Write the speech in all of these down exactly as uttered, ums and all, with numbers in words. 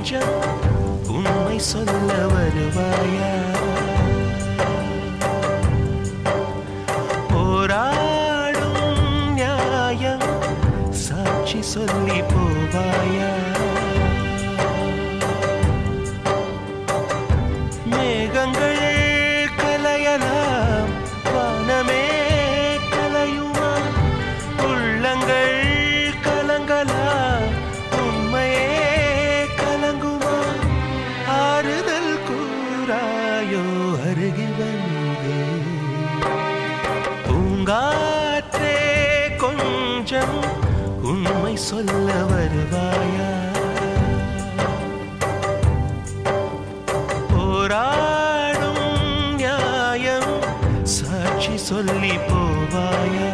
கொஞ்சம் உண்மை சொல்ல வருவாயா? போராடும் நியாயம் சாட்சி சொல்லி போவாயா? மேகங்கள் கலையலாம், வானமே கலையுமா? உள்ளங்கள் கலங்கலாம், உண்மையே கலங்குமா? ஆறுதல் கூறாயோ அருகில் வந்தே? பூங்காற்றே கொஞ்சம் உண்மை சொல்ல வருவாயா? போராடும் நியாயம் சாட்சி சொல்லி போவாயா?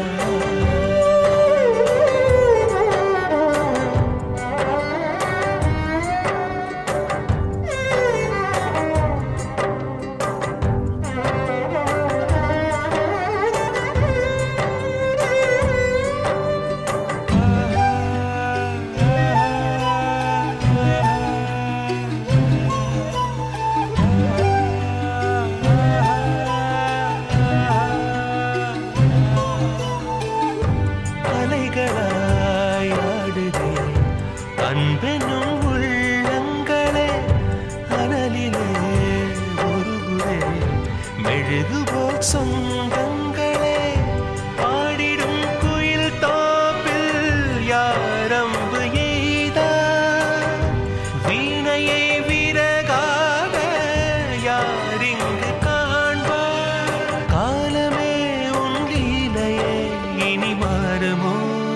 அன்பெனும் உள்ளங்களே அனலிலே ஒருகுரே மெழுகுபோல் சொந்தங்களே பாடிடும் குயில் தோப்பில் யாரம்பு எய்தார்? வீணையை விறகாக யாரிங்கு காண்பார்? காலமே உன் லீலையே இனி மாறுமோ?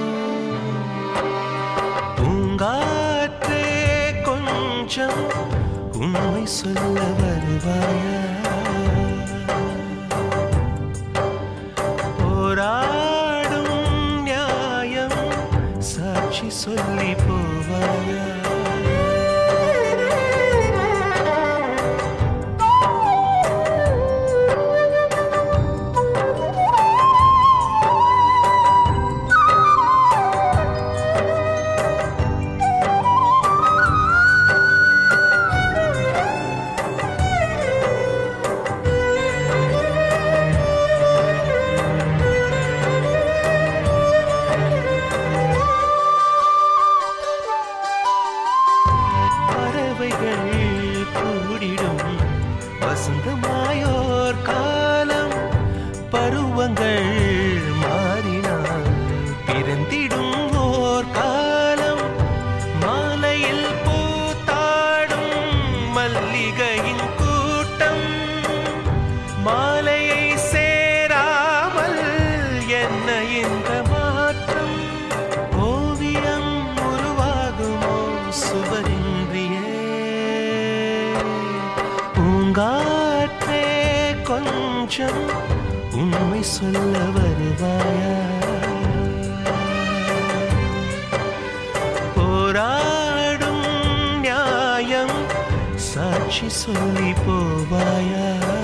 பூங்காற்றே கொஞ்சம் உண்மை சொல்ல வருவாயா? போராடும் நியாயம் சாட்சி சொல்லி போவாயா? கூடிடும் வசந்தமாயோர் காலம், பருவங்கள் மாறினால் பிறந்திடும் ஓர் காலம். மாலையில் பூத்தாடும் மல்லிகையின் கூட்டம், மாலையை சேராமல் என்ன இந்த மாற்றம்? ஓவியம் உருவாகுமோ சுவரின்றியே? பூங்காற்றே கொஞ்சம் உண்மை சொல்ல வருவாயா? போராடும் நியாயம் சாட்சி சொல்லி போவாயா?